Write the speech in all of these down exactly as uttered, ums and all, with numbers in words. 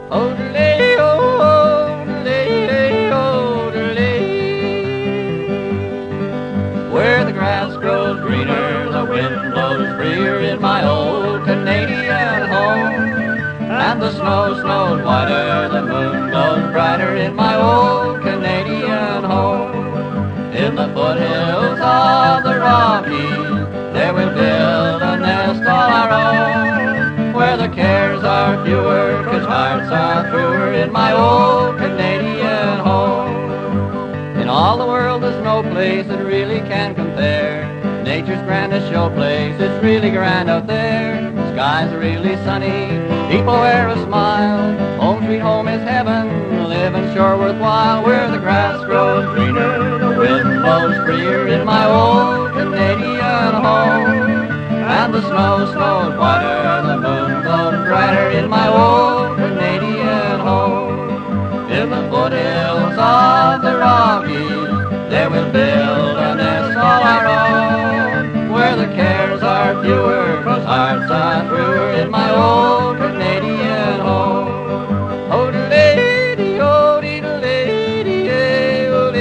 Odelay, odelay, odelay. Where the grass grows greener, the wind blows freer in my old Canadian home. And the snow snows whiter, the moon glows brighter in my old Canadian home. In the foothills of the Rockies, there we'll build a nest all our own, where the cares are fewer, 'cause hearts are truer in my old Canadian home. In all the world there's no place that really can compare. Nature's grandest showplace, it's really grand out there. Skies are really sunny, people wear a smile. Home sweet home is heaven, living sure worthwhile. Where the grass grows greener, the wind blows freer in my old Canadian home. And the snow snows whiter, the moon glows brighter in my old Canadian home. In the foothills of the Rockies, there we'll build a nest all our own, where the cares are fewer, 'cause hearts are truer in my old Canadian home. Oh, de lady, oh, de lady, oh,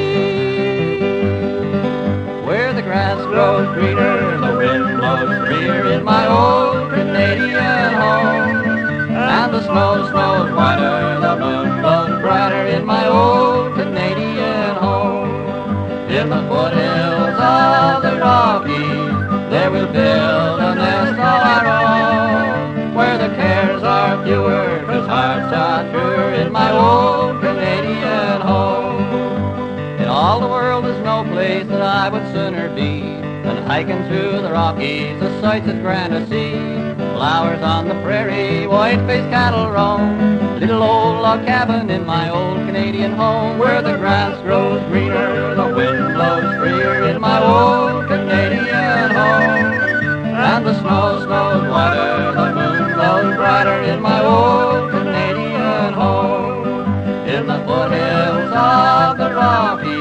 where the grass grows greener, the wind blows freer in my old Canadian home. And the snow snows whiter, the moon glows brighter in my old Canadian home. In the foothills of the Rockies, there we'll build a nest all our own, where the cares are fewer, 'cause hearts are truer in my old Canadian home. In all the world there's no place that I would sooner be than hiking through the Rockies, the sights that's grand to see. Flowers on the prairie, white-faced cattle roam, little old log cabin in my old Canadian home, where the grass grows greener, the wind blows freer in my old Canadian home. And the snow snows whiter, the moon glows brighter in my old Canadian home. In the foothills of the Rockies,